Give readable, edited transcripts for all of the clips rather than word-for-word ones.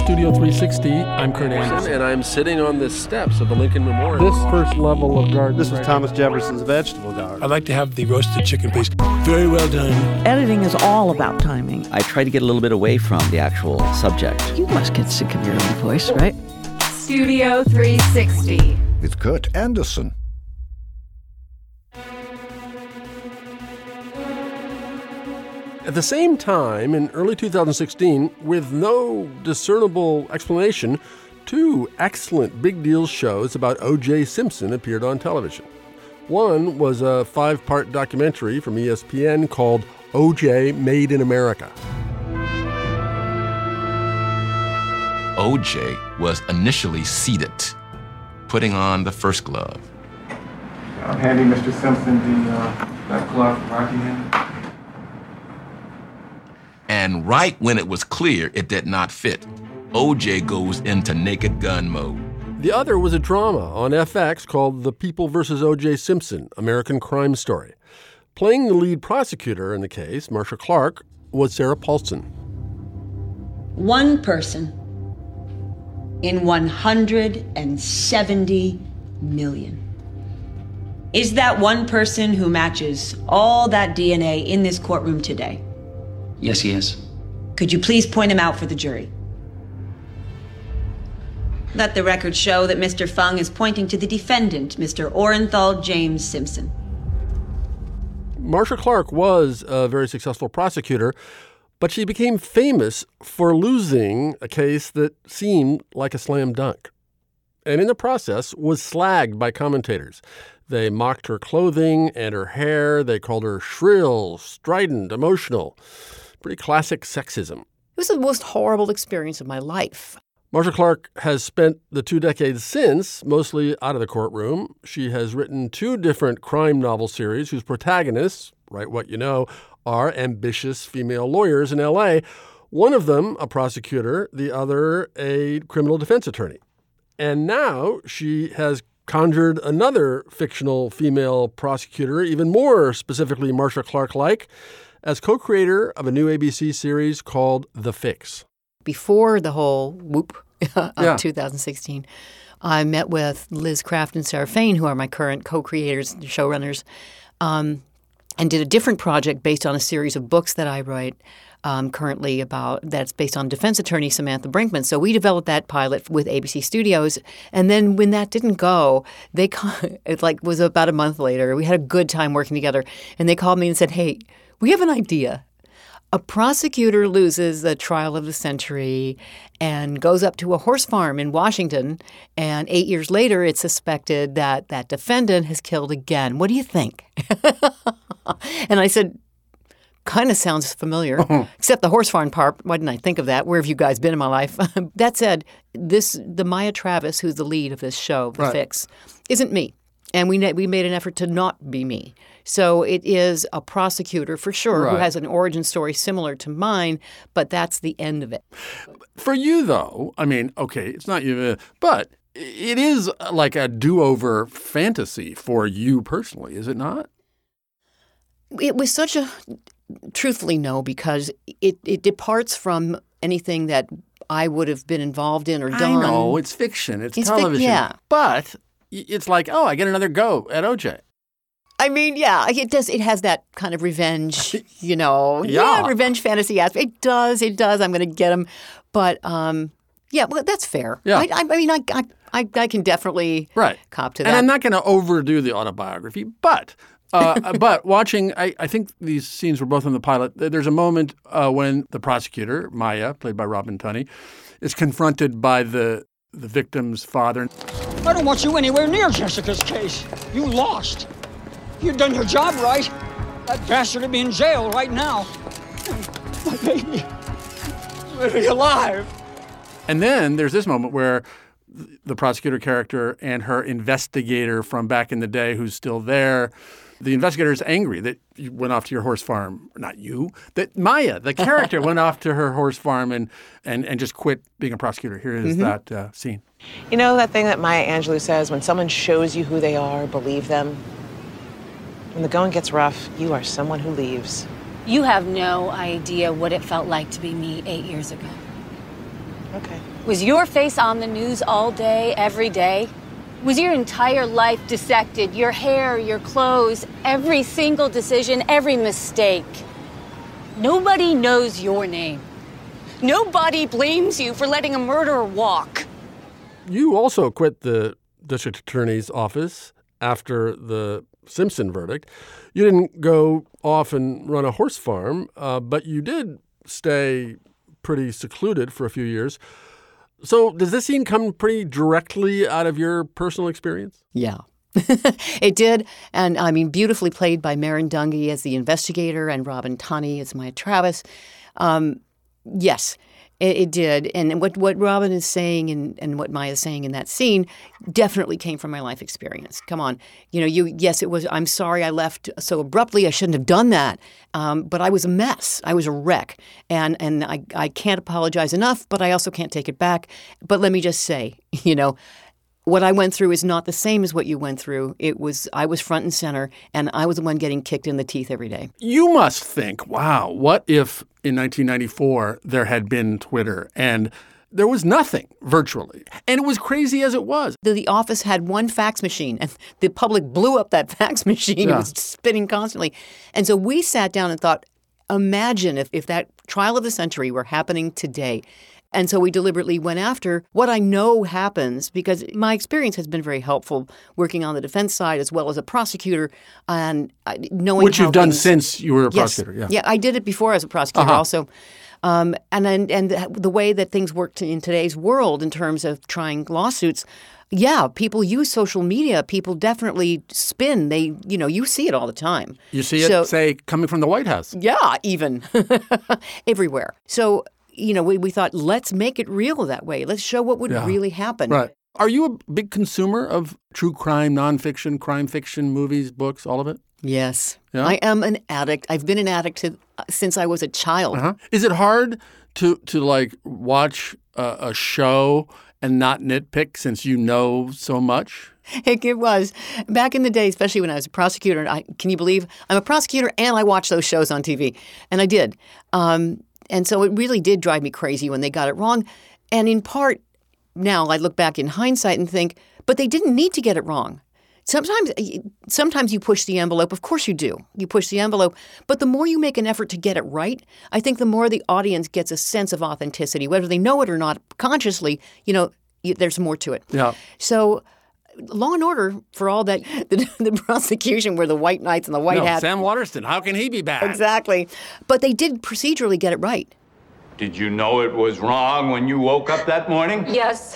Studio 360. I'm Kurt Anderson. And I'm sitting on the steps of the Lincoln Memorial. This first level of garden. This was Thomas Jefferson's vegetable garden. I'd like to have the roasted chicken, please. Very well done. Editing is all about timing. I try to get a little bit away from the actual subject. You must get sick of your own voice, right? Studio 360. With Kurt Anderson. At the same time, in early 2016, with no discernible explanation, two excellent big deal shows about O.J. Simpson appeared on television. One was a 5-part documentary from ESPN called O.J. Made in America. O.J. was initially seated, putting on the first glove. I'm handing Mr. Simpson that glove for Rocky Hand. And right when it was clear it did not fit, O.J. goes into Naked Gun mode. The other was a drama on FX called The People vs. O.J. Simpson, American Crime Story. Playing the lead prosecutor in the case, Marcia Clark, was Sarah Paulson. One person in 170 million. Is that one person who matches all that DNA in this courtroom today? Yes, he is. Could you please point him out for the jury? Let the record show that Mr. Fung is pointing to the defendant, Mr. Orenthal James Simpson. Marcia Clark was a very successful prosecutor, but she became famous for losing a case that seemed like a slam dunk. And in the process was slagged by commentators. They mocked her clothing and her hair. They called her shrill, strident, emotional. Pretty classic sexism. It was the most horrible experience of my life. Marcia Clark has spent the 2 decades since mostly out of the courtroom. She has written 2 different crime novel series whose protagonists, Write What You Know, are ambitious female lawyers in L.A., one of them a prosecutor, the other a criminal defense attorney. And now she has conjured another fictional female prosecutor, even more specifically Marcia Clark-like, as co-creator of a new ABC series called The Fix. Before the whole whoop of 2016, I met with Liz Craft and Sarah Fain, who are my current co-creators, showrunners, and did a different project based on a series of books that I write currently that's based on defense attorney Samantha Brinkman. So we developed that pilot with ABC Studios, and then when that didn't go, it was about a month later. We had a good time working together, and they called me and said, "Hey, we have an idea. A prosecutor loses the trial of the century and goes up to a horse farm in Washington, and 8 years later it's suspected that that defendant has killed again. What do you think?" And I said, kind of sounds familiar, except the horse farm part. Why didn't I think of that? Where have you guys been in my life? That said, the Maya Travis, who's the lead of this show, The Fix, isn't me. And we made an effort to not be me. So it is a prosecutor, for sure, who has an origin story similar to mine, but that's the end of it. For you, though, I mean, okay, it's not you, but it is like a do-over fantasy for you personally, is it not? It was such a – truthfully, no, because it departs from anything that I would have been involved in or done. I know. It's fiction. It's television. Yeah. But it's like, oh, I get another go at O.J. I mean, yeah, it does. It has that kind of revenge, revenge fantasy aspect. It does. I'm going to get him. But, well, that's fair. Yeah. I mean, I can definitely cop to that. And I'm not going to overdo the autobiography, but watching, I think these scenes were both in the pilot. There's a moment when the prosecutor, Maya, played by Robin Tunney, is confronted by the victim's father. I don't want you anywhere near Jessica's case. You lost. You've done your job right. That bastard would be in jail right now. My baby. Living alive. And then there's this moment where the prosecutor character and her investigator from back in the day who's still there, the investigator is angry that you went off to your horse farm. Not you. That Maya, the character, went off to her horse farm and just quit being a prosecutor. Here is that scene. You know that thing that Maya Angelou says, when someone shows you who they are, believe them? When the going gets rough, you are someone who leaves. You have no idea what it felt like to be me 8 years ago. Okay. Was your face on the news all day, every day? Was your entire life dissected? Your hair, your clothes, every single decision, every mistake? Nobody knows your name. Nobody blames you for letting a murderer walk. You also quit the district attorney's office after the Simpson verdict. You didn't go off and run a horse farm, but you did stay pretty secluded for a few years. So does this scene come pretty directly out of your personal experience? Yeah. It did. And I mean, beautifully played by Marin Dungy as the investigator and Robin Tunney as Maya Travis. Yes, it did. And what Robin is saying and what Maya is saying in that scene definitely came from my life experience. Come on. Yes, it was, I'm sorry I left so abruptly. I shouldn't have done that. But I was a mess. I was a wreck. And I can't apologize enough, but I also can't take it back. But let me just say, what I went through is not the same as what you went through. I was front and center, and I was the one getting kicked in the teeth every day. You must think, wow, what if in 1994 there had been Twitter and there was nothing virtually, and it was crazy as it was? The office had one fax machine, and the public blew up that fax machine. Yeah. It was spinning constantly. And so we sat down and thought, imagine if that trial of the century were happening today. And so we deliberately went after what I know happens, because my experience has been very helpful working on the defense side as well as a prosecutor and knowing which how you've done things, since you were a prosecutor. Yes. Yeah, I did it before as a prosecutor also. And the way that things work in today's world in terms of trying lawsuits, yeah, people use social media. People definitely spin. You see it all the time. You see it, say, coming from the White House. Yeah, even everywhere. So we thought, let's make it real that way. Let's show what would really happen. Right. Are you a big consumer of true crime, nonfiction, crime fiction, movies, books, all of it? Yes. Yeah? I am an addict. I've been an addict since I was a child. Is it hard to watch a show and not nitpick since you know so much? It was. Back in the day, especially when I was a prosecutor, can you believe I'm a prosecutor and I watch those shows on TV? And I did. And so it really did drive me crazy when they got it wrong. And in part, now I look back in hindsight and think, but they didn't need to get it wrong. Sometimes you push the envelope. Of course you do. You push the envelope. But the more you make an effort to get it right, I think the more the audience gets a sense of authenticity. Whether they know it or not consciously, there's more to it. Yeah. So Law and Order, for all that the prosecution were the white knights and the white hats. Sam Waterston, how can he be bad? Exactly. But they did procedurally get it right. Did you know it was wrong when you woke up that morning? Yes.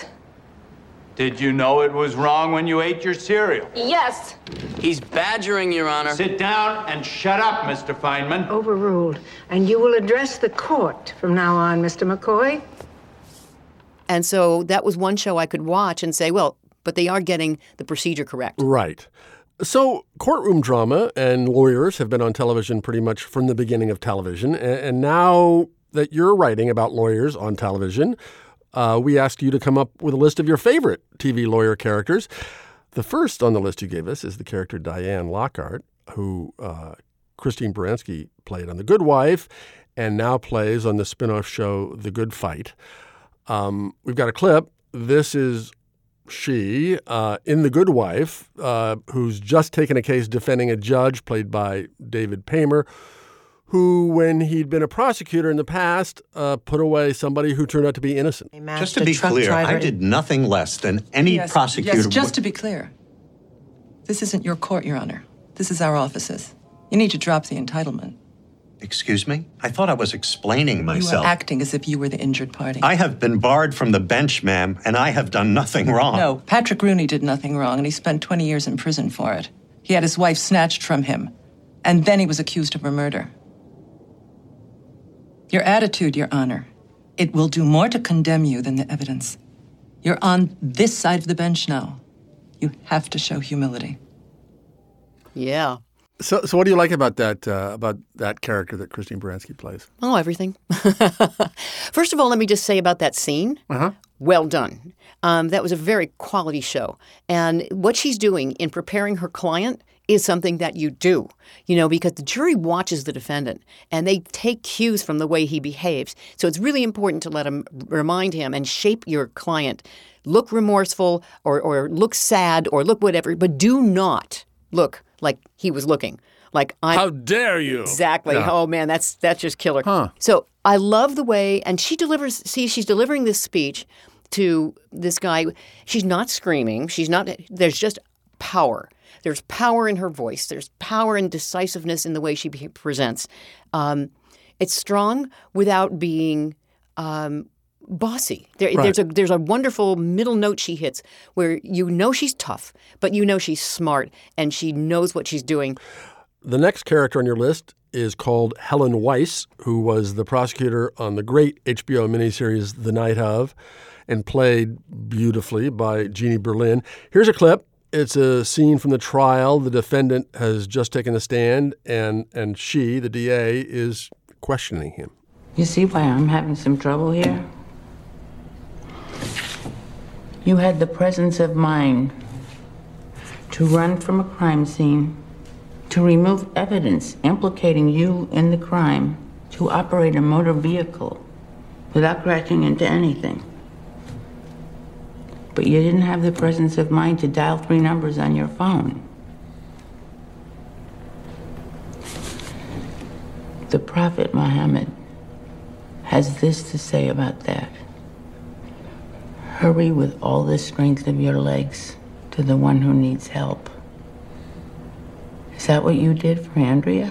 Did you know it was wrong when you ate your cereal? Yes. He's badgering, Your Honor. Sit down and shut up, Mr. Feynman. Overruled. And you will address the court from now on, Mr. McCoy. And so that was one show I could watch and say, well, but they are getting the procedure correct. Right. So courtroom drama and lawyers have been on television pretty much from the beginning of television. And now that you're writing about lawyers on television, we asked you to come up with a list of your favorite TV lawyer characters. The first on the list you gave us is the character Diane Lockhart, who Christine Baranski played on The Good Wife and now plays on the spinoff show The Good Fight. We've got a clip. This is she in The Good Wife, who's just taken a case defending a judge played by David Paymer, who, when he'd been a prosecutor in the past, put away somebody who turned out to be innocent. Just to be clear, I did nothing less than any prosecutor. Yes, just to be clear. This isn't your court, Your Honor. This is our offices. You need to drop the entitlement. Excuse me? I thought I was explaining myself. You are acting as if you were the injured party. I have been barred from the bench, ma'am, and I have done nothing wrong. No, Patrick Rooney did nothing wrong, and he spent 20 years in prison for it. He had his wife snatched from him, and then he was accused of a murder. Your attitude, Your Honor, it will do more to condemn you than the evidence. You're on this side of the bench now. You have to show humility. Yeah. So what do you like about that character that Christine Baranski plays? Oh, everything. First of all, let me just say about that scene. Well done. That was a very quality show. And what she's doing in preparing her client is something that you do, because the jury watches the defendant and they take cues from the way he behaves. So it's really important to remind him and shape your client. Look remorseful or look sad or look whatever, but do not look like he was looking. Like, how dare you? Exactly. Yeah. Oh, man, that's just killer. Huh. So I love the way, and she's delivering this speech to this guy. She's not screaming. There's just power. There's power in her voice. There's power and decisiveness in the way she presents. It's strong without being bossy. There's a wonderful middle note she hits where she's tough, but she's smart and she knows what she's doing. The next character on your list is called Helen Weiss, who was the prosecutor on the great HBO miniseries The Night Of, and played beautifully by Jeannie Berlin. Here's a clip. It's a scene from the trial. The defendant has just taken a stand, and she, the DA, is questioning him. You see why I'm having some trouble here? You had the presence of mind to run from a crime scene, to remove evidence implicating you in the crime, to operate a motor vehicle without crashing into anything. But you didn't have the presence of mind to dial 3 numbers on your phone. The Prophet Muhammad has this to say about that. Hurry with all the strength of your legs to the one who needs help. Is that what you did for Andrea?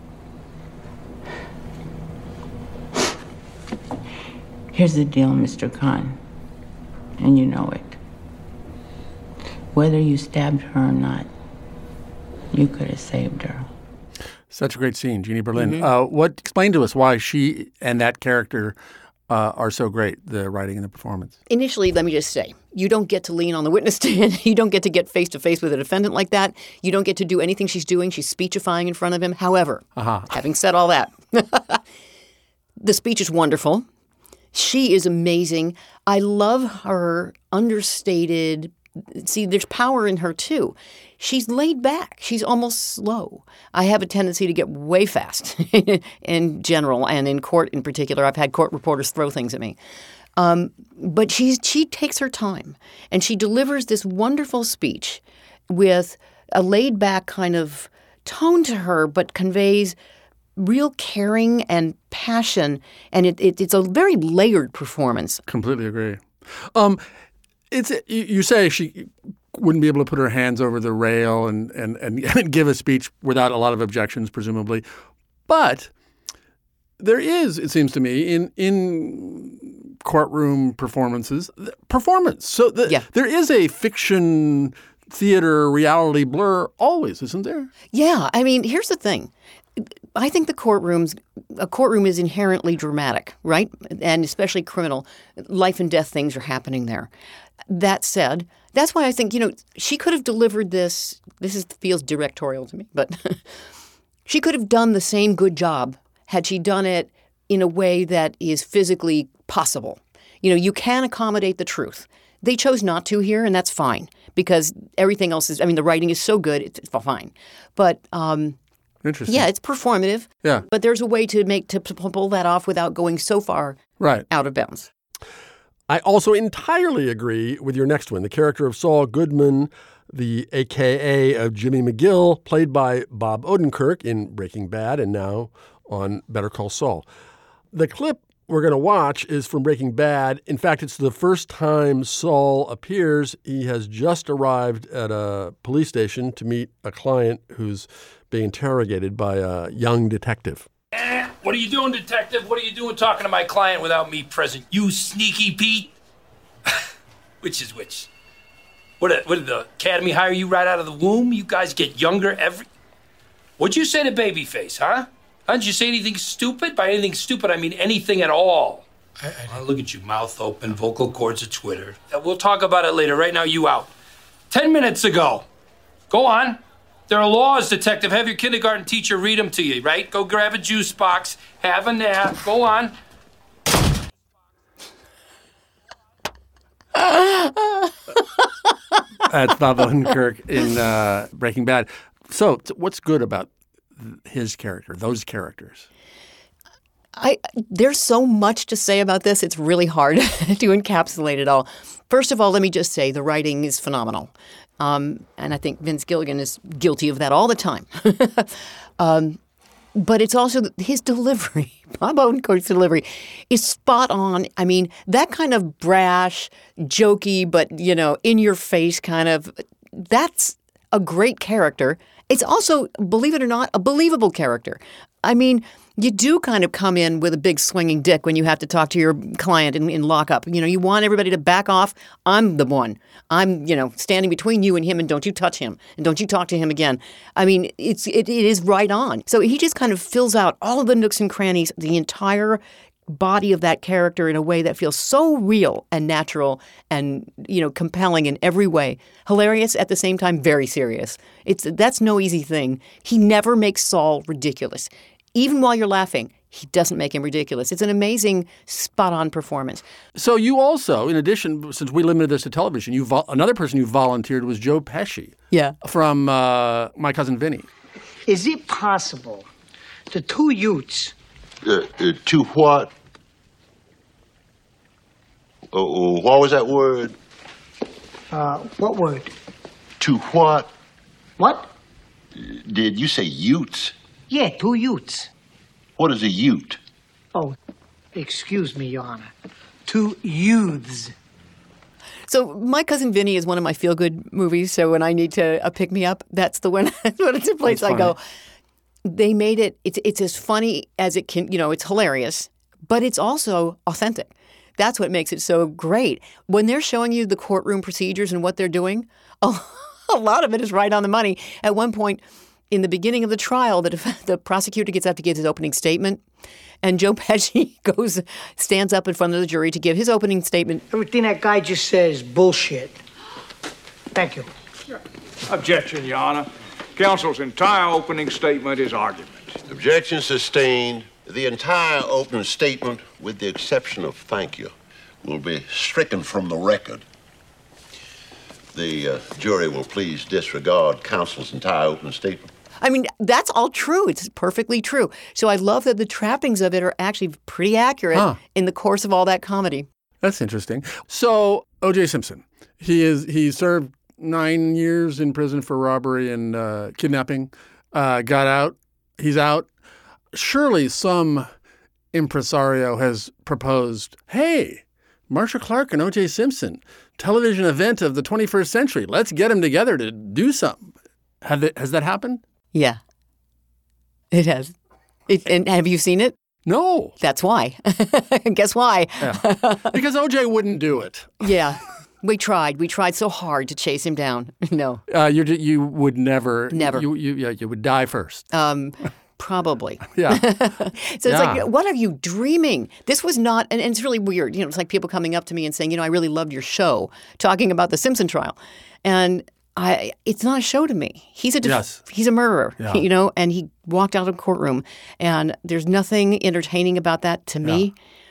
Here's the deal, Mr. Khan, and you know it. Whether you stabbed her or not, you could have saved her. Such a great scene, Jeannie Berlin. Mm-hmm. Explain to us why she and that character are so great, the writing and the performance. Initially, let me just say, you don't get to lean on the witness stand. You don't get to get face-to-face with a defendant like that. You don't get to do anything she's doing. She's speechifying in front of him. However, having said all that, the speech is wonderful. She is amazing. I love her understated. See, there's power in her, too. She's laid back. She's almost slow. I have a tendency to get way fast in general and in court in particular. I've had court reporters throw things at me. But she takes her time, and she delivers this wonderful speech with a laid back kind of tone to her, but conveys real caring and passion. And it's a very layered performance. Completely agree. You say she wouldn't be able to put her hands over the rail and give a speech without a lot of objections, presumably. But there is, it seems to me, in courtroom performances, performance. So there is a fiction, theater, reality blur always, isn't there? Yeah. I mean, here's the thing. I think a courtroom is inherently dramatic, right? And especially criminal. Life and death things are happening there. That said, that's why I think, she could have delivered this. Feels directorial to me, but she could have done the same good job had she done it in a way that is physically possible. You can accommodate the truth. They chose not to here, and that's fine because everything else is, the writing is so good, it's fine. But interesting. Yeah, it's performative. Yeah. But there's a way to pull that off without going so far out of bounds. I also entirely agree with your next one. The character of Saul Goodman, the AKA of Jimmy McGill, played by Bob Odenkirk in Breaking Bad and now on Better Call Saul. The clip we're going to watch is from Breaking Bad. In fact, it's the first time Saul appears. He has just arrived at a police station to meet a client who's being interrogated by a young detective. What are you doing, detective? What are you doing talking to my client without me present? You sneaky Pete? Which is which? What did the academy hire you right out of the womb? You guys get younger every... What'd you say to Babyface, huh? Did you say anything stupid? By anything stupid, I mean anything at all. Look at you, mouth open, vocal cords of Twitter. We'll talk about it later. Right now, you out. 10 minutes ago. Go on. There are laws, detective. Have your kindergarten teacher read them to you, right? Go grab a juice box, have a nap. Go on. That's Bob Odenkirk in Breaking Bad. So what's good about his character, those characters? There's so much to say about this. It's really hard to encapsulate it all. First of all, let me just say the writing is phenomenal. And I think Vince Gilligan is guilty of that all the time. But it's also his delivery. Bob Odenkirk's delivery is spot on. I mean, that kind of brash, jokey, but, in your face kind of, that's a great character. It's also, believe it or not, a believable character. I mean, you do kind of come in with a big swinging dick when you have to talk to your client in lockup. You want everybody to back off. I'm the one. I'm, standing between you and him, and don't you touch him, and don't you talk to him again. I mean, it is right on. So he just kind of fills out all of the nooks and crannies, the entire body of that character in a way that feels so real and natural and, compelling in every way. Hilarious, at the same time, very serious. That's no easy thing. He never makes Saul ridiculous. Even while you're laughing, he doesn't make him ridiculous. It's an amazing, spot-on performance. So you also, in addition, since we limited this to television, another person you volunteered was Joe Pesci. Yeah. From My Cousin Vinny. Is it possible the two youths... To what? What was that word? What word? To what? What? Did you say Utes? Yeah, two Utes. What is a Ute? Oh, excuse me, Your Honor. Two youths. So My Cousin Vinny is one of my feel-good movies, so when I need to pick-me-up, that's the one. It's a place I go. They made it, it's as funny as it can, it's hilarious, but it's also authentic. That's what makes it so great. When they're showing you the courtroom procedures and what they're doing, a lot of it is right on the money. At one point, in the beginning of the trial, the prosecutor gets up to give his opening statement, and Joe Pesci stands up in front of the jury to give his opening statement. Everything that guy just said is bullshit. Thank you. Objection, Your Honor. Counsel's entire opening statement is argument. Objection sustained. The entire opening statement, with the exception of thank you, will be stricken from the record. The jury will please disregard counsel's entire opening statement. I mean, that's all true. It's perfectly true. So I love that the trappings of it are actually pretty accurate in the course of all that comedy. That's interesting. So O.J. Simpson, he served 9 years in prison for robbery and kidnapping, got out. He's out. Surely some impresario has proposed, hey, Marcia Clark and O.J. Simpson, television event of the 21st century. Let's get them together to do something. Has that happened? Yeah, it has. And have you seen it? No. That's why. Guess why? Yeah. Because O.J. wouldn't do it. Yeah. We tried. We tried so hard to chase him down. No. You would never. Never. You would die first. Probably. Yeah. So it's like, what are you dreaming? This was not, and it's really weird. It's like people coming up to me and saying, I really loved your show, talking about the Simpson trial. And it's not a show to me. He's a murderer, and he walked out of the courtroom. And there's nothing entertaining about that to me.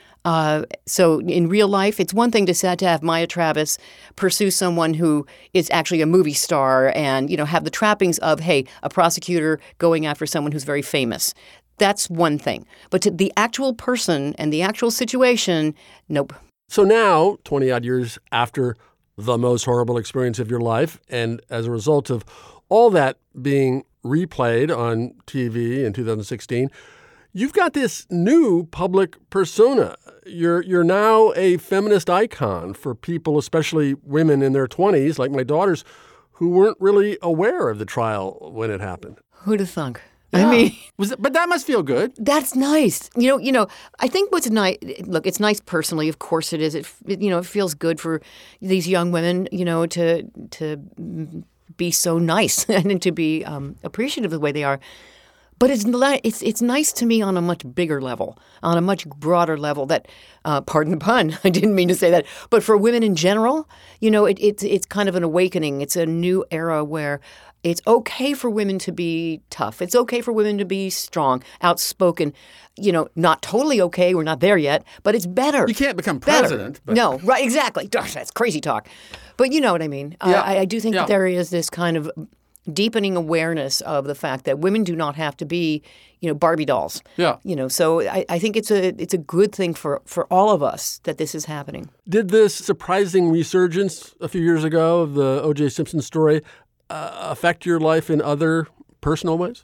So in real life, it's one thing to have Maya Travis pursue someone who is actually a movie star and, have the trappings of, hey, a prosecutor going after someone who's very famous. That's one thing. But to the actual person and the actual situation, nope. So now, 20-odd years after the most horrible experience of your life, and as a result of all that being replayed on TV in 2016, you've got this new public persona. You're now a feminist icon for people, especially women in their 20s, like my daughters, who weren't really aware of the trial when it happened. Who'd have thunk? Yeah. I mean, but that must feel good. That's nice. I think what's nice. Look, it's nice personally. Of course, it is. It feels good for these young women. To be so nice and to be appreciative of the way they are. But it's nice to me on a much bigger level, on a much broader level. That, pardon the pun, I didn't mean to say that. But for women in general, it's kind of an awakening. It's a new era where it's okay for women to be tough. It's okay for women to be strong, outspoken. Not totally okay. We're not there yet, but it's better. You can't become president. But... No, right? Exactly. Gosh, that's crazy talk. But you know what I mean. Yeah. I do think that there is this kind of deepening awareness of the fact that women do not have to be, Barbie dolls. Yeah. So I think it's a good thing for all of us that this is happening. Did this surprising resurgence a few years ago of the O.J. Simpson story affect your life in other personal ways?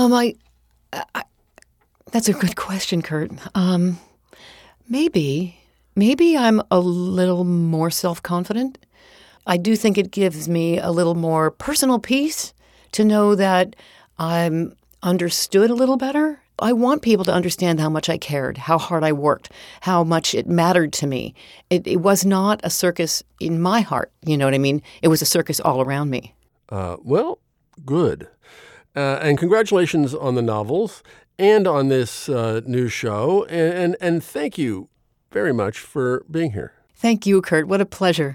That's a good question, Kurt. Maybe I'm a little more self-confident. I do think it gives me a little more personal peace to know that I'm understood a little better. I want people to understand how much I cared, how hard I worked, how much it mattered to me. It was not a circus in my heart, you know what I mean? It was a circus all around me. Well, good. And congratulations on the novels and on this new show. And thank you very much for being here. Thank you, Kurt. What a pleasure.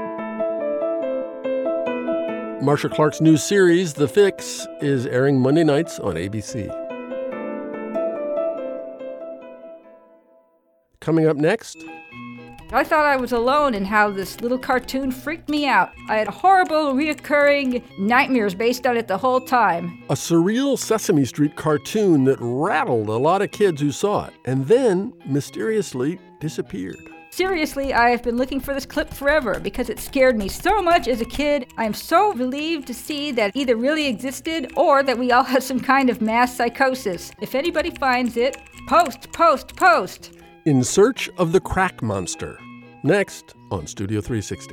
Marcia Clark's new series, The Fix, is airing Monday nights on ABC. Coming up next... I thought I was alone in how this little cartoon freaked me out. I had horrible, reoccurring nightmares based on it the whole time. A surreal Sesame Street cartoon that rattled a lot of kids who saw it, and then mysteriously disappeared. Seriously, I have been looking for this clip forever because it scared me so much as a kid. I am so relieved to see that it either really existed or that we all have some kind of mass psychosis. If anybody finds it, post. In Search of the Crack Monster. Next on Studio 360.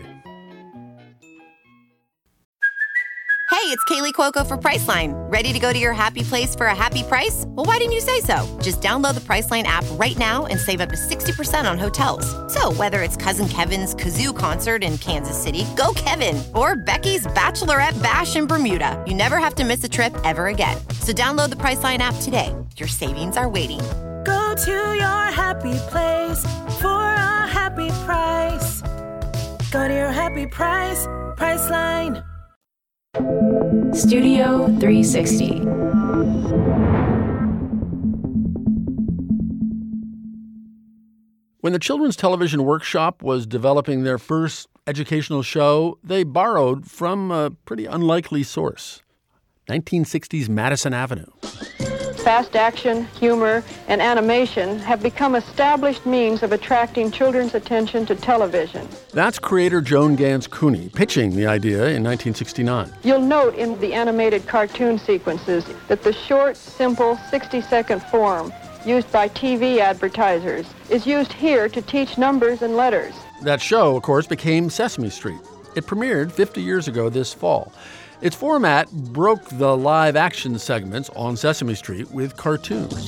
Hey, it's Kaylee Cuoco for Priceline. Ready to go to your happy place for a happy price? Well, why didn't you say so? Just download the Priceline app right now and save up to 60% on hotels. So whether it's Cousin Kevin's Kazoo Concert in Kansas City, go Kevin, or Becky's Bachelorette Bash in Bermuda, you never have to miss a trip ever again. So download the Priceline app today. Your savings are waiting. Go to your happy place for a happy price. Go to your happy price, Priceline. Studio 360. When the Children's Television Workshop was developing their first educational show, they borrowed from a pretty unlikely source, 1960s Madison Avenue. Fast action, humor, and animation have become established means of attracting children's attention to television. That's creator Joan Gans Cooney pitching the idea in 1969. You'll note in the animated cartoon sequences that the short, simple, 60-second form used by TV advertisers is used here to teach numbers and letters. That show, of course, became Sesame Street. It premiered 50 years ago this fall. Its format broke the live-action segments on Sesame Street with cartoons.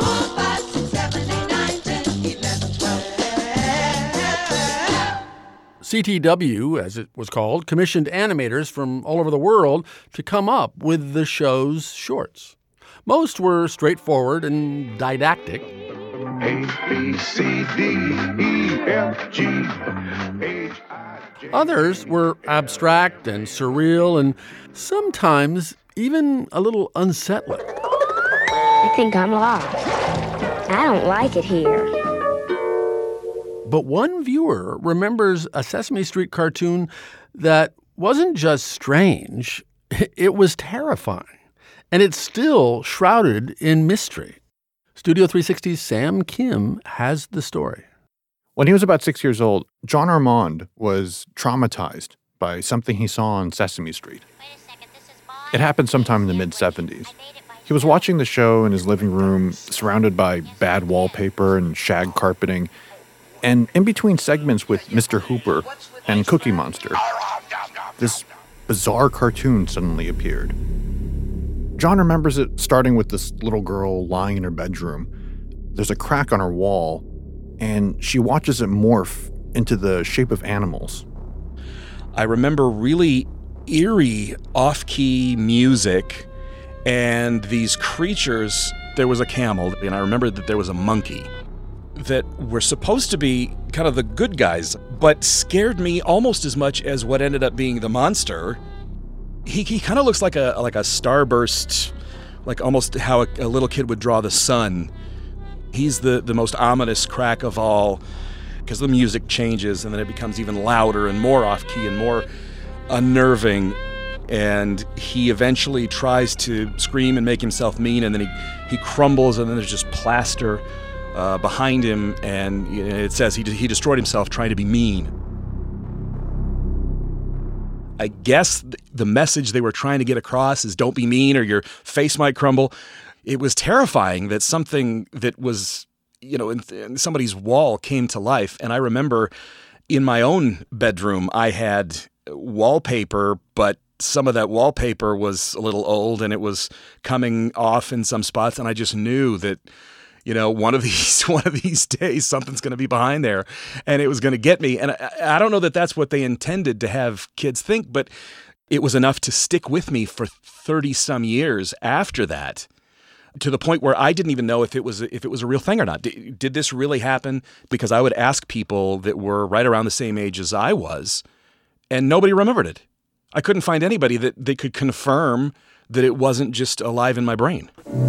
CTW, as it was called, commissioned animators from all over the world to come up with the show's shorts. Most were straightforward and didactic. A, B, C, D, E, F, G, H, I, J. Others were abstract and surreal and sometimes even a little unsettling. I think I'm lost. I don't like it here. But one viewer remembers a Sesame Street cartoon that wasn't just strange, it was terrifying. And it's still shrouded in mystery. Studio 360's Sam Kim has the story. When he was about 6 years old, John Armand was traumatized by something he saw on Sesame Street. It happened sometime in the mid-'70s. He was watching the show in his living room, surrounded by bad wallpaper and shag carpeting, and in between segments with Mr. Hooper and Cookie Monster, this bizarre cartoon suddenly appeared. John remembers it starting with this little girl lying in her bedroom. There's a crack on her wall, and she watches it morph into the shape of animals. I remember really eerie, off-key music, and these creatures. There was a camel, and I remember that there was a monkey that were supposed to be kind of the good guys, but scared me almost as much as what ended up being the monster. He kind of looks like a starburst, like almost how a little kid would draw the sun. He's the most ominous crack of all, because the music changes and then it becomes even louder and more off-key and more unnerving. And he eventually tries to scream and make himself mean, and then he crumbles, and then there's just plaster behind him, and it says he destroyed himself trying to be mean. I guess the message they were trying to get across is don't be mean or your face might crumble. It was terrifying that something that was, in somebody's wall came to life. And I remember in my own bedroom, I had wallpaper, but some of that wallpaper was a little old and it was coming off in some spots. And I just knew that, one of these days, something's going to be behind there and it was going to get me. And I don't know that that's what they intended to have kids think, but it was enough to stick with me for 30 some years after that, to the point where I didn't even know if it was a real thing or not. Did this really happen? Because I would ask people that were right around the same age as I was, and nobody remembered it. I couldn't find anybody that they could confirm that it wasn't just alive in my brain.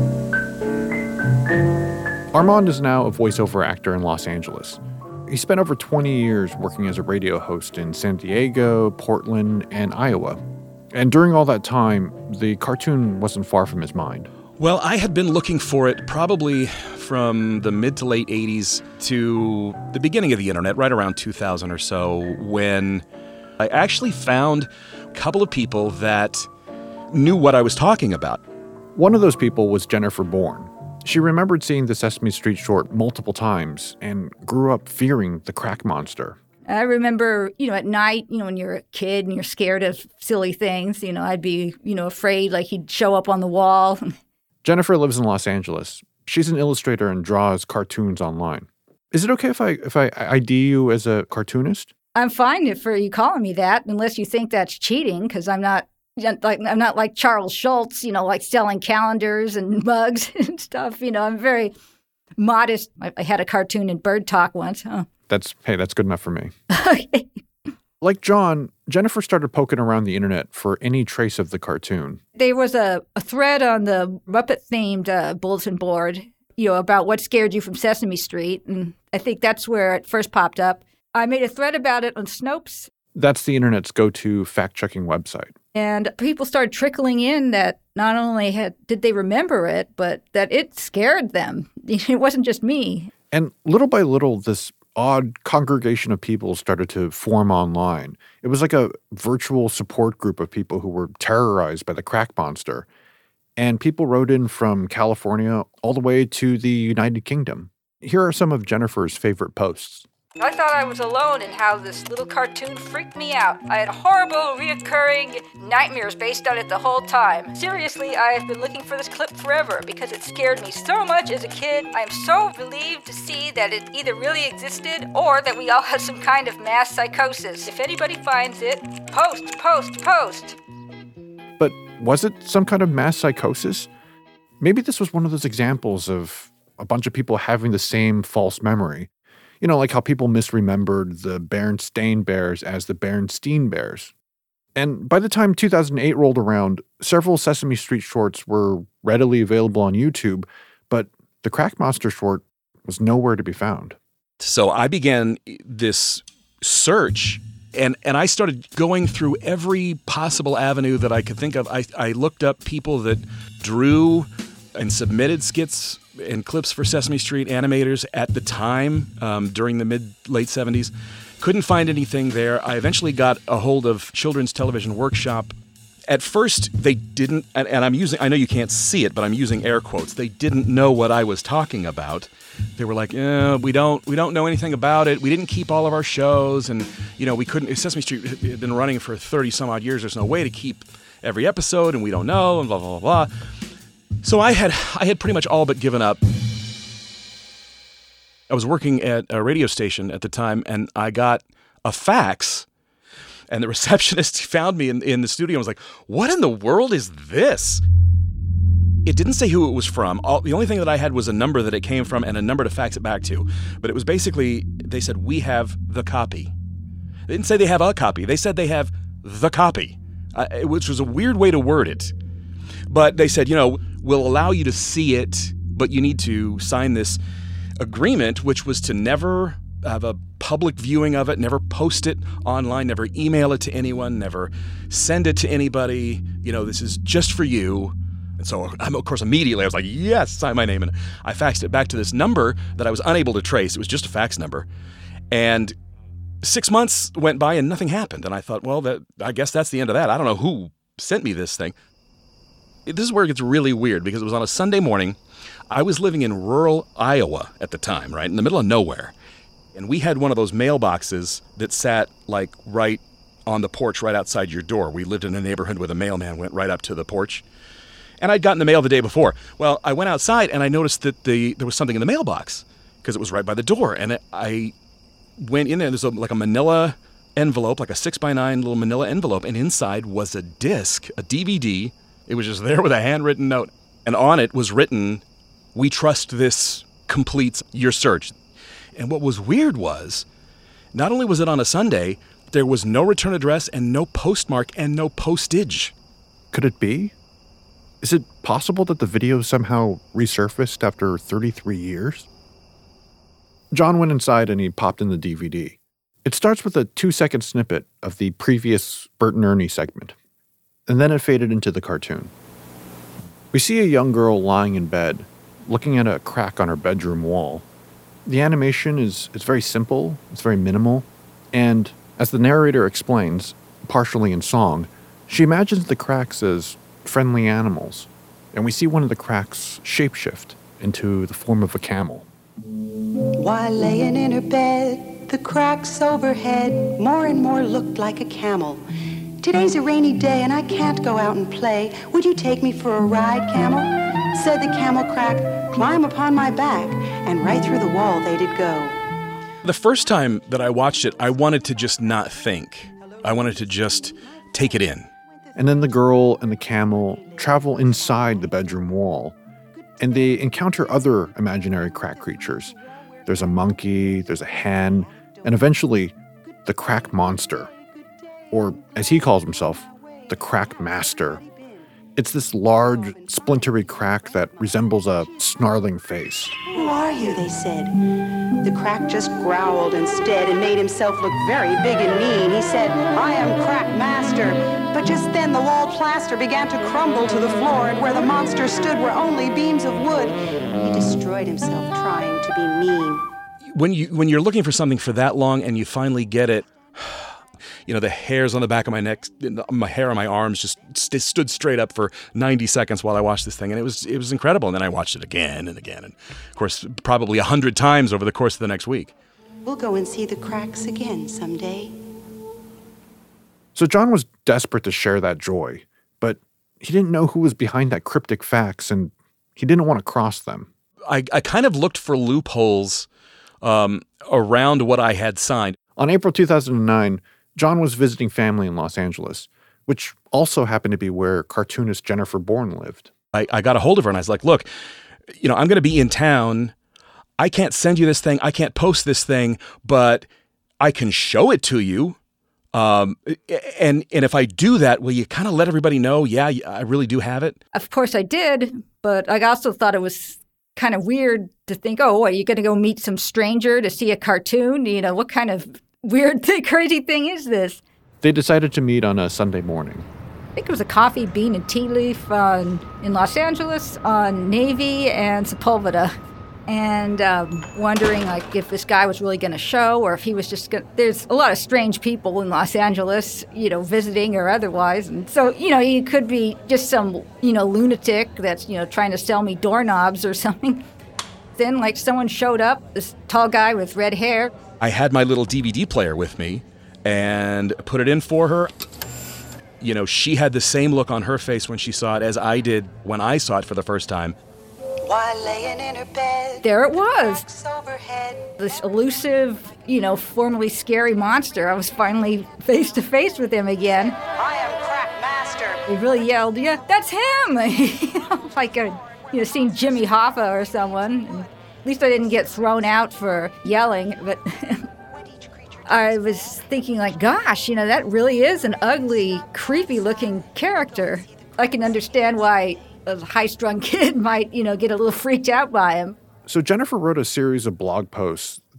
Armand is now a voiceover actor in Los Angeles. He spent over 20 years working as a radio host in San Diego, Portland, and Iowa. And during all that time, the cartoon wasn't far from his mind. Well, I had been looking for it probably from the mid to late 80s to the beginning of the internet, right around 2000 or so, when I actually found a couple of people that knew what I was talking about. One of those people was Jennifer Bourne. She remembered seeing the Sesame Street short multiple times and grew up fearing the crack monster. I remember, at night, when you're a kid and you're scared of silly things, I'd be, afraid like he'd show up on the wall. Jennifer lives in Los Angeles. She's an illustrator and draws cartoons online. Is it okay if I ID you as a cartoonist? I'm fine for you calling me that, unless you think that's cheating, because I'm not like Charles Schultz, like selling calendars and mugs and stuff. I'm very modest. I had a cartoon in Bird Talk once. That's good enough for me. Okay. Like John, Jennifer started poking around the internet for any trace of the cartoon. There was a thread on the Muppet-themed bulletin board, about what scared you from Sesame Street, and I think that's where it first popped up. I made a thread about it on Snopes. That's the internet's go-to fact-checking website. And people started trickling in that not only did they remember it, but that it scared them. It wasn't just me. And little by little, this odd congregation of people started to form online. It was like a virtual support group of people who were terrorized by the crack monster. And people wrote in from California all the way to the United Kingdom. Here are some of Jennifer's favorite posts. I thought I was alone in how this little cartoon freaked me out. I had horrible, reoccurring nightmares based on it the whole time. Seriously, I have been looking for this clip forever because it scared me so much as a kid. I am so relieved to see that it either really existed or that we all had some kind of mass psychosis. If anybody finds it, post. But was it some kind of mass psychosis? Maybe this was one of those examples of a bunch of people having the same false memory. Like how people misremembered the Berenstain Bears as the Berenstein Bears. And by the time 2008 rolled around, several Sesame Street shorts were readily available on YouTube, but the Crack Monster short was nowhere to be found. So I began this search, and I started going through every possible avenue that I could think of. I looked up people that drew and submitted skits and clips for Sesame Street animators at the time, during the mid-late 70s. Couldn't find anything there. I eventually got a hold of Children's Television Workshop. At first, they didn't, and I know you can't see it, but I'm using air quotes. They didn't know what I was talking about. They were like, we don't know anything about it. We didn't keep all of our shows, and, we couldn't. Sesame Street had been running for 30 some odd years. There's no way to keep every episode, and we don't know, and blah, blah, blah, blah. So I had pretty much all but given up. I was working at a radio station at the time, and I got a fax, and the receptionist found me in the studio and was like, "What in the world is this?" It didn't say who it was from. The only thing that I had was a number that it came from and a number to fax it back to. But it was basically, they said, "We have the copy." They didn't say they have a copy. They said they have the copy, which was a weird way to word it. But they said, we'll allow you to see it, but you need to sign this agreement, which was to never have a public viewing of it, never post it online, never email it to anyone, never send it to anybody. This is just for you. And so, of course, immediately I was like, yes, sign my name. And I faxed it back to this number that I was unable to trace. It was just a fax number. And 6 months went by and nothing happened. And I thought, well, I guess that's the end of that. I don't know who sent me this thing. This is where it gets really weird, because it was on a Sunday morning. I was living in rural Iowa at the time, right, in the middle of nowhere. And we had one of those mailboxes that sat like right on the porch right outside your door. We lived in a neighborhood where the mailman went right up to the porch. And I'd gotten the mail the day before. Well, I went outside and I noticed that there was something in the mailbox because it was right by the door. And I went in there, there's like a manila envelope, like a 6x9 little manila envelope. And inside was a disc, a DVD. It was just there with a handwritten note. And on it was written, "We trust this completes your search." And what was weird was, not only was it on a Sunday, there was no return address and no postmark and no postage. Could it be? Is it possible that the video somehow resurfaced after 33 years? John went inside and he popped in the DVD. It starts with a 2-second snippet of the previous Bert and Ernie segment, and then it faded into the cartoon. We see a young girl lying in bed, looking at a crack on her bedroom wall. The animation is very simple, it's very minimal, and as the narrator explains, partially in song, she imagines the cracks as friendly animals, and we see one of the cracks shapeshift into the form of a camel. While laying in her bed, the cracks overhead more and more looked like a camel. Today's a rainy day and I can't go out and play. Would you take me for a ride, camel? Said the camel crack, climb upon my back, and right through the wall they did go. The first time that I watched it, I wanted to just not think. I wanted to just take it in. And then the girl and the camel travel inside the bedroom wall, and they encounter other imaginary crack creatures. There's a monkey, there's a hen, and eventually the crack monster, or as he calls himself, the crack master. It's this large, splintery crack that resembles a snarling face. Who are you, they said. The crack just growled instead and made himself look very big and mean. He said, I am Crack Master. But just then the wall plaster began to crumble to the floor, and where the monster stood were only beams of wood. He destroyed himself trying to be mean. When you're looking for something for that long and you finally get it, the hairs on the back of my neck, my hair on my arms just stood straight up for 90 seconds while I watched this thing. And it was incredible. And then I watched it again and again. And of course, probably 100 times over the course of the next week. We'll go and see the cracks again someday. So John was desperate to share that joy, but he didn't know who was behind that cryptic fax, and he didn't want to cross them. I kind of looked for loopholes around what I had signed. On April 2009, John was visiting family in Los Angeles, which also happened to be where cartoonist Jennifer Bourne lived. I got a hold of her and I was like, look, I'm going to be in town. I can't send you this thing. I can't post this thing, but I can show it to you. And if I do that, will you kind of let everybody know, yeah, I really do have it? Of course I did, but I also thought it was kind of weird to think, oh, what, are you going to go meet some stranger to see a cartoon? What kind of weird, crazy thing is this? They decided to meet on a Sunday morning. I think it was a coffee bean and tea leaf in Los Angeles on Navy and Sepulveda. And wondering if this guy was really going to show, or if he was just going to... There's a lot of strange people in Los Angeles, visiting or otherwise. And so, he could be just some, lunatic that's, trying to sell me doorknobs or something. Then, someone showed up, this tall guy with red hair. I had my little DVD player with me and put it in for her. She had the same look on her face when she saw it as I did when I saw it for the first time. While laying in her bed, there it was. This elusive, formerly scary monster. I was finally face to face with him again. I am Crack Master. He really yelled, yeah, that's him! Like seeing Jimmy Hoffa or someone. And at least I didn't get thrown out for yelling, but I was thinking gosh, that really is an ugly, creepy looking character. I can understand why a high-strung kid might, get a little freaked out by him. So Jennifer wrote a series of blog posts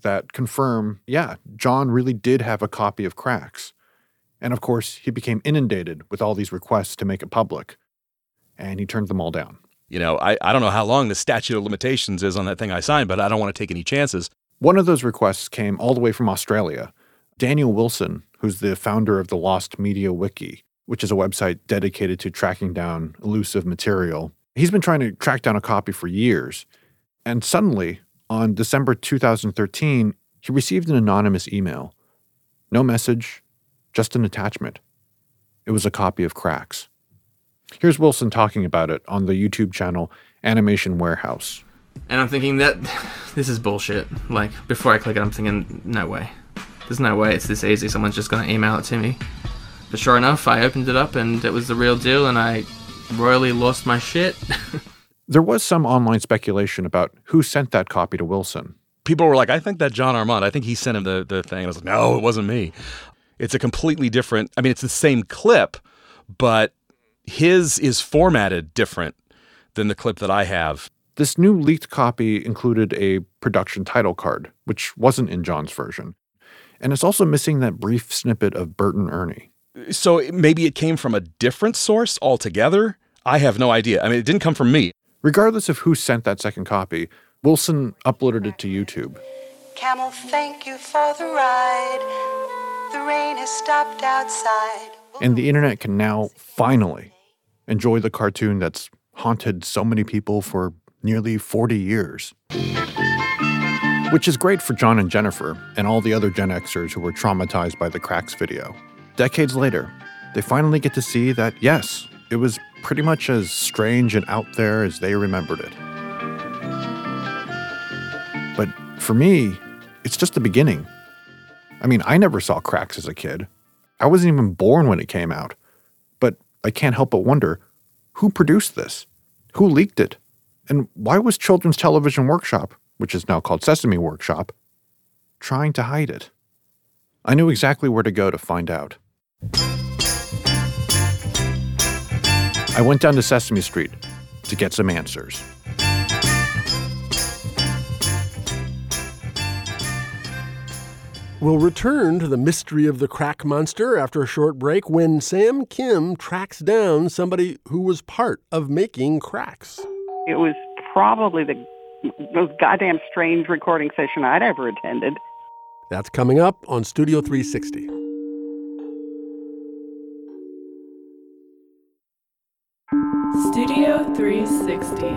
that confirm, John really did have a copy of Cracks. And of course, he became inundated with all these requests to make it public. And he turned them all down. You know, I don't know how long the statute of limitations is on that thing I signed, but I don't want to take any chances. One of those requests came all the way from Australia. Daniel Wilson, who's the founder of the Lost Media Wiki, which is a website dedicated to tracking down elusive material. He's been trying to track down a copy for years. And suddenly, on December 2013, he received an anonymous email. No message, just an attachment. It was a copy of Cracks. Here's Wilson talking about it on the YouTube channel Animation Warehouse. And I'm thinking that this is bullshit. Like, before I click it, I'm thinking, no way. There's no way it's this easy. Someone's just going to email it to me. But sure enough, I opened it up and it was the real deal and I royally lost my shit. There was some online speculation about who sent that copy to Wilson. People were like, I think that John Armand, I think he sent him the thing. I was like, no, it wasn't me. It's a completely different, I mean, it's the same clip, but his is formatted different than the clip that I have. This new leaked copy included a production title card, which wasn't in John's version. And it's also missing that brief snippet of Bert and Ernie. So maybe it came from a different source altogether? I have no idea. I mean, it didn't come from me. Regardless of who sent that second copy, Wilson uploaded it to YouTube. Camel, thank you for the ride. The rain has stopped outside. And the internet can now finally enjoy the cartoon that's haunted so many people for nearly 40 years. Which is great for John and Jennifer and all the other Gen Xers who were traumatized by the Cracks video. Decades later, they finally get to see that, yes, it was pretty much as strange and out there as they remembered it. But for me, it's just the beginning. I mean, I never saw Cracks as a kid. I wasn't even born when it came out. But I can't help but wonder, who produced this? Who leaked it? And why was Children's Television Workshop, which is now called Sesame Workshop, trying to hide it? I knew exactly where to go to find out. I went down to Sesame Street to get some answers. We'll return to the mystery of the Crack Monster after a short break when Sam Kim tracks down somebody who was part of making Cracks. It was probably the most goddamn strange recording session I'd ever attended. That's coming up on Studio 360. Studio 360.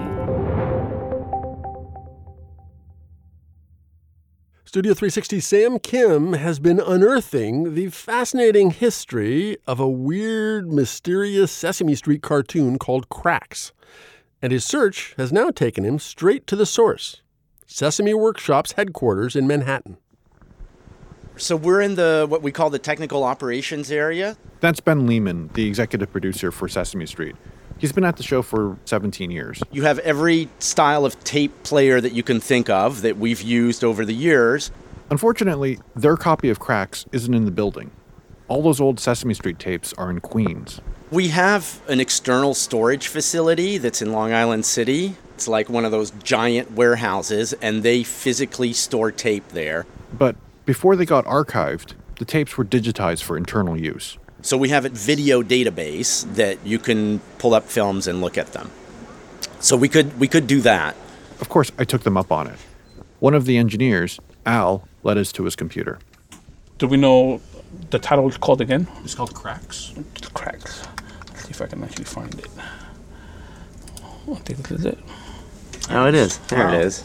Studio 360 Sam Kim has been unearthing the fascinating history of a weird, mysterious Sesame Street cartoon called Cracks. And his search has now taken him straight to the source, Sesame Workshop's headquarters in Manhattan. So we're in what we call the technical operations area. That's Ben Lehman, the executive producer for Sesame Street. He's been at the show for 17 years. You have every style of tape player that you can think of that we've used over the years. Unfortunately, their copy of Cracks isn't in the building. All those old Sesame Street tapes are in Queens. We have an external storage facility that's in Long Island City. It's like one of those giant warehouses, and they physically store tape there. But before they got archived, the tapes were digitized for internal use. So we have a video database that you can pull up films and look at them. So we could do that. Of course, I took them up on it. One of the engineers, Al, led us to his computer. Do we know the title is called again? It's called Cracks. Cracks. Let's see if I can actually find it. Oh, I think this is it. Oh, it is. There it is.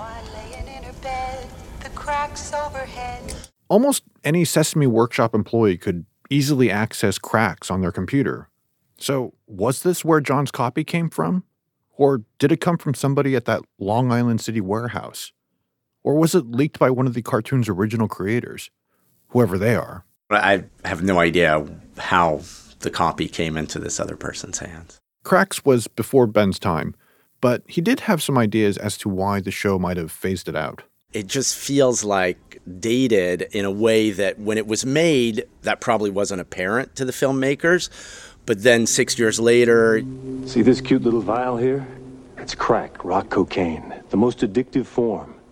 Almost any Sesame Workshop employee could easily access Cracks on their computer. So was this where John's copy came from? Or did it come from somebody at that Long Island City warehouse? Or was it leaked by one of the cartoon's original creators? Whoever they are. I have no idea how the copy came into this other person's hands. Cracks was before Ben's time, but he did have some ideas as to why the show might have phased it out. It just feels like dated in a way that when it was made, that probably wasn't apparent to the filmmakers. But then 6 years later... See this cute little vial here? It's crack, rock cocaine, the most addictive form.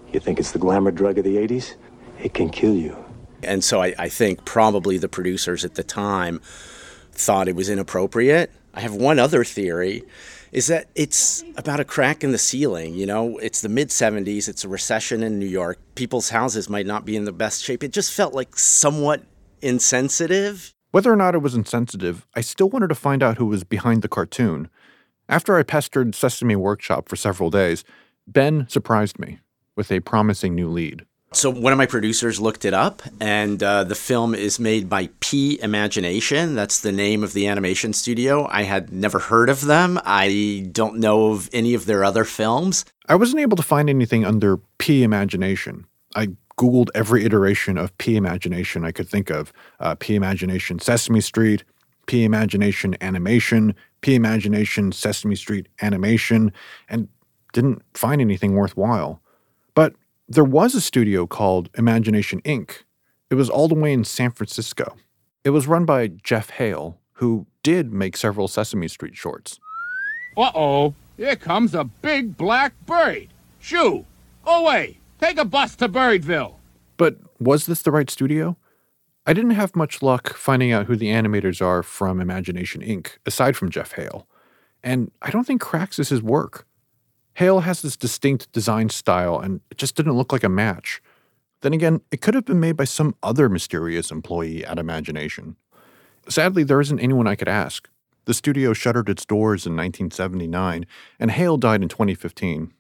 You think it's the glamour drug of the 80s? It can kill you. And so I think probably the producers at the time thought it was inappropriate. I have one other theory, is that it's about a crack in the ceiling. You know, it's the mid-'70s, it's a recession in New York. People's houses might not be in the best shape. It just felt like somewhat insensitive. Whether or not it was insensitive, I still wanted to find out who was behind the cartoon. After I pestered Sesame Workshop for several days, Ben surprised me with a promising new lead. So one of my producers looked it up, and the film is made by P Imagination. That's the name of the animation studio. I had never heard of them. I don't know of any of their other films. I wasn't able to find anything under P Imagination. I Googled every iteration of P Imagination I could think of. P Imagination Sesame Street, P Imagination Animation, P Imagination Sesame Street Animation, and didn't find anything worthwhile. But there was a studio called Imagination Inc. It was all the way in San Francisco. It was run by Jeff Hale, who did make several Sesame Street shorts. Uh-oh, here comes a big black bird. Shoo, go away. Take a bus to Birdville. But was this the right studio? I didn't have much luck finding out who the animators are from Imagination Inc., aside from Jeff Hale. And I don't think Cracks is his work. Hale has this distinct design style, and it just didn't look like a match. Then again, it could have been made by some other mysterious employee at Imagination. Sadly, there isn't anyone I could ask. The studio shuttered its doors in 1979, and Hale died in 2015.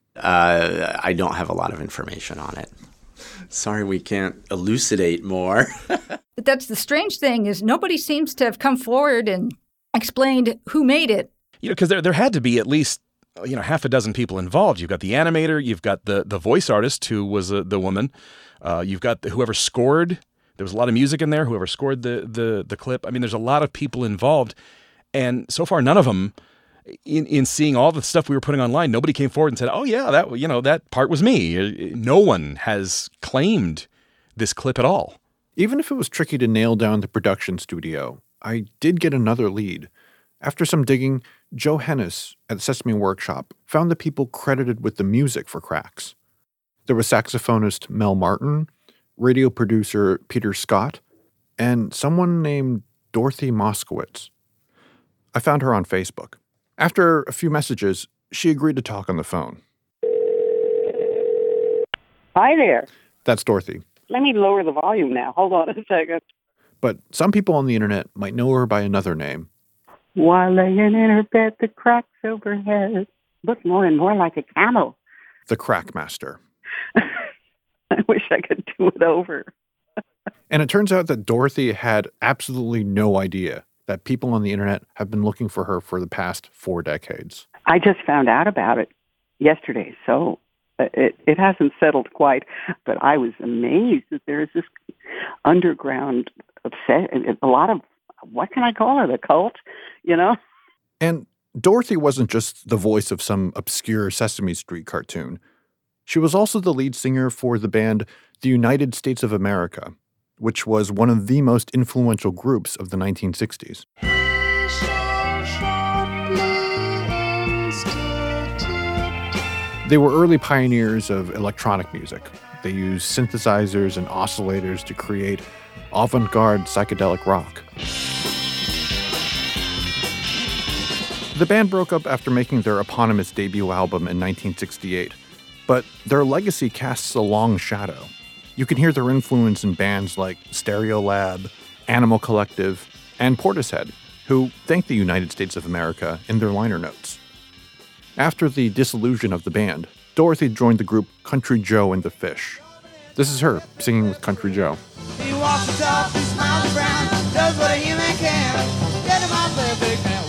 I don't have a lot of information on it. Sorry we can't elucidate more. But that's the strange thing, is nobody seems to have come forward and explained who made it. You know, because there had to be at least half a dozen people involved. You've got the animator, you've got the voice artist who was the woman, you've got whoever scored. There was a lot of music in there. Whoever scored the clip. I mean, there's a lot of people involved, and so far none of them. In seeing all the stuff we were putting online, nobody came forward and said, "Oh yeah, that part was me." No one has claimed this clip at all. Even if it was tricky to nail down the production studio, I did get another lead. After some digging, Joe Hennis at Sesame Workshop found the people credited with the music for Cracks. There was saxophonist Mel Martin, radio producer Peter Scott, and someone named Dorothy Moskowitz. I found her on Facebook. After a few messages, she agreed to talk on the phone. Hi there. That's Dorothy. Let me lower the volume now. Hold on a second. But some people on the internet might know her by another name. While laying in her bed, the cracks overhead look more and more like a camel. The Crack Master. I wish I could do it over. And it turns out that Dorothy had absolutely no idea that people on the internet have been looking for her for the past 4 decades. I just found out about it yesterday, so it hasn't settled quite, but I was amazed that there's this underground a lot of, what can I call it, a cult, And Dorothy wasn't just the voice of some obscure Sesame Street cartoon. She was also the lead singer for the band The United States of America, which was one of the most influential groups of the 1960s. They were early pioneers of electronic music. They used synthesizers and oscillators to create avant-garde psychedelic rock. The band broke up after making their eponymous debut album in 1968, but their legacy casts a long shadow. You can hear their influence in bands like Stereolab, Animal Collective, and Portishead, who thanked the United States of America in their liner notes. After the dissolution of the band, Dorothy joined the group Country Joe and the Fish. This is her singing with Country Joe. He walks the top, he smiles around, does what a human can. Get him out there, big man.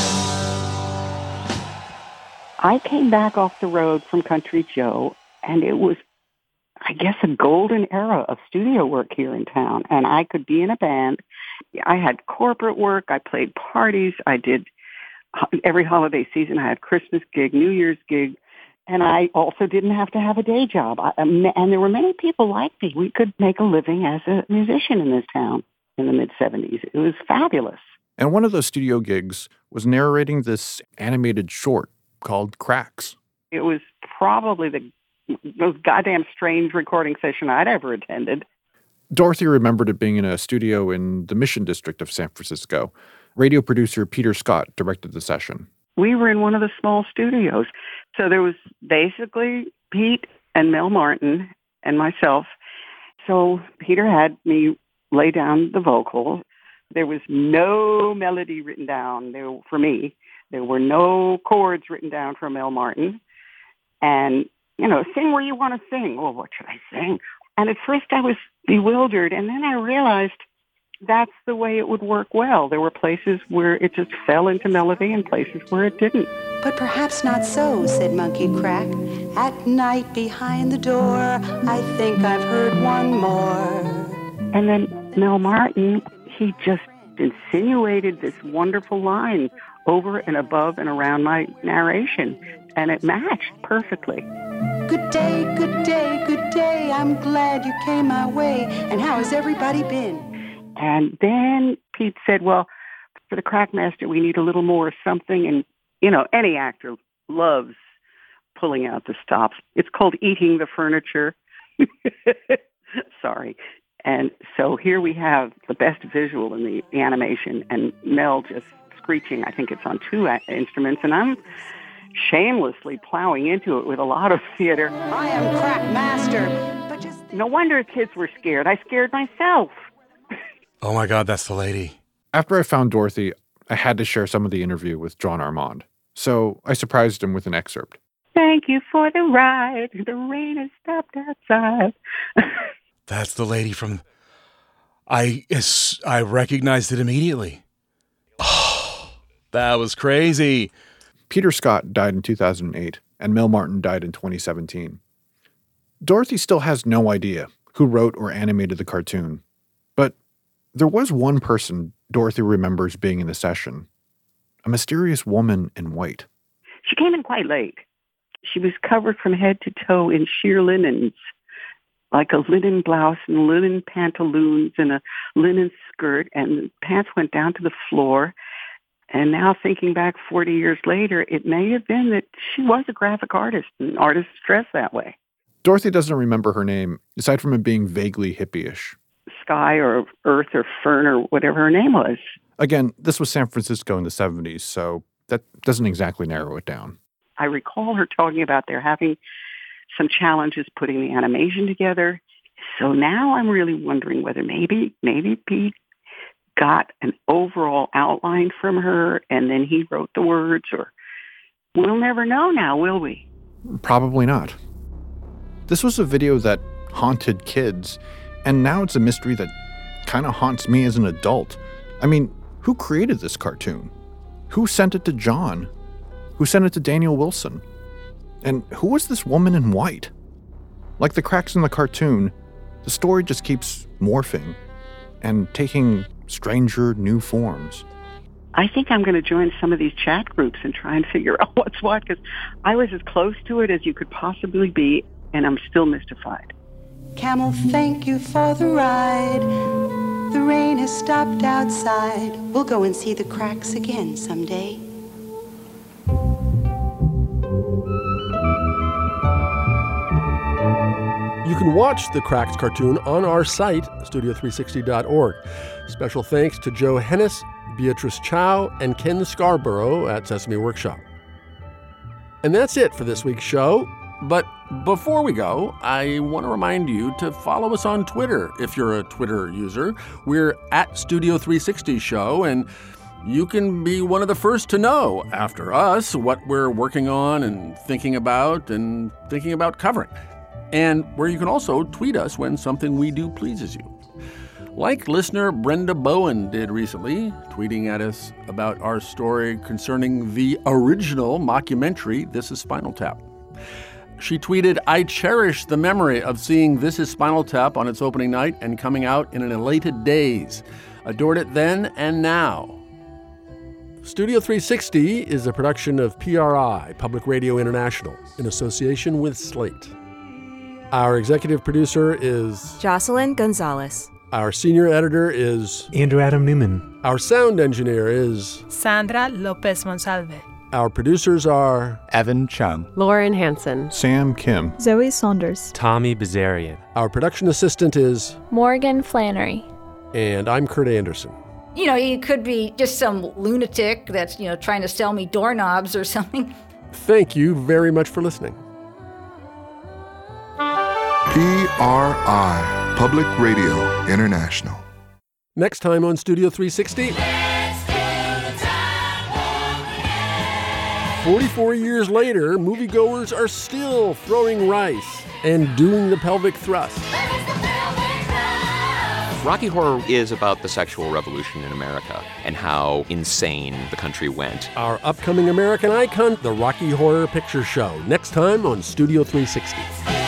I came back off the road from Country Joe, and it was, I guess, a golden era of studio work here in town. And I could be in a band. I had corporate work. I played parties. I did every holiday season. I had Christmas gig, New Year's gig. And I also didn't have to have a day job. And there were many people like me. We could make a living as a musician in this town in the mid-'70s. It was fabulous. And one of those studio gigs was narrating this animated short called Cracks. It was probably the most goddamn strange recording session I'd ever attended. Dorothy remembered it being in a studio in the Mission District of San Francisco. Radio producer Peter Scott directed the session. We were in one of the small studios. So there was basically Pete and Mel Martin and myself. So Peter had me lay down the vocal. There was no melody written down for me. There were no chords written down for Mel Martin. And, sing where you want to sing. Well, what should I sing? And at first I was bewildered. And then I realized that's the way it would work well. There were places where it just fell into melody and places where it didn't. But perhaps not so, said Monkey Crack. At night behind the door, I think I've heard one more. And then Mel Martin, he just insinuated this wonderful line over and above and around my narration, and it matched perfectly. Good day, good day, good day. I'm glad you came my way. And how has everybody been? And then Pete said, well, for the Crackmaster, we need a little more something. And, any actor loves pulling out the stops. It's called eating the furniture. Sorry. And so here we have the best visual in the animation, and Mel just screeching. I think it's on 2 instruments, and I'm shamelessly plowing into it with a lot of theater. I am Crackmaster. But just no wonder kids were scared. I scared myself. Oh my God, that's the lady. After I found Dorothy, I had to share some of the interview with John Armand. So I surprised him with an excerpt. Thank you for the ride. The rain has stopped outside. That's the lady from... I recognized it immediately. Oh, that was crazy. Peter Scott died in 2008, and Mel Martin died in 2017. Dorothy still has no idea who wrote or animated the cartoon. But there was one person Dorothy remembers being in the session. A mysterious woman in white. She came in quite late. She was covered from head to toe in sheer linens, like a linen blouse and linen pantaloons and a linen skirt, and the pants went down to the floor. And now thinking back 40 years later, it may have been that she was a graphic artist, and artists dress that way. Dorothy doesn't remember her name, aside from it being vaguely hippie-ish. Sky or Earth or Fern or whatever her name was. Again, this was San Francisco in the 70s, so that doesn't exactly narrow it down. I recall her talking about there having some challenges putting the animation together. So now I'm really wondering whether maybe Pete got an overall outline from her and then he wrote the words, or we'll never know now, will we? Probably not. This was a video that haunted kids, and now it's a mystery that kind of haunts me as an adult. I mean, who created this cartoon? Who sent it to John? Who sent it to Daniel Wilson? And who was this woman in white? Like the cracks in the cartoon, the story just keeps morphing and taking stranger new forms. I think I'm going to join some of these chat groups and try and figure out what's what, because I was as close to it as you could possibly be, and I'm still mystified. Camel, thank you for the ride. The rain has stopped outside. We'll go and see the cracks again someday. You can watch the Cracks cartoon on our site, studio360.org. Special thanks to Joe Hennis, Beatrice Chow, and Ken Scarborough at Sesame Workshop. And that's it for this week's show. But before we go, I want to remind you to follow us on Twitter if you're a Twitter user. We're at Studio360 Show, and you can be one of the first to know, after us, what we're working on and thinking about covering. And where you can also tweet us when something we do pleases you. Like listener Brenda Bowen did recently, tweeting at us about our story concerning the original mockumentary, This is Spinal Tap. She tweeted, I cherish the memory of seeing This is Spinal Tap on its opening night and coming out in an elated daze. Adored it then and now. Studio 360 is a production of PRI, Public Radio International, in association with Slate. Our executive producer is Jocelyn Gonzalez. Our senior editor is Andrew Adam Newman. Our sound engineer is Sandra Lopez Monsalve. Our producers are Evan Chung, Lauren Hansen, Sam Kim, Zoe Saunders, Tommy Bazarian. Our production assistant is Morgan Flannery. And I'm Kurt Anderson. You know, he could be just some lunatic that's, trying to sell me doorknobs or something. Thank you very much for listening. PRI, Public Radio International. Next time on Studio 360. 44 years later, moviegoers are still throwing rice and doing the pelvic thrust. Rocky Horror is about the sexual revolution in America and how insane the country went. Our upcoming American icon, the Rocky Horror Picture Show, next time on Studio 360.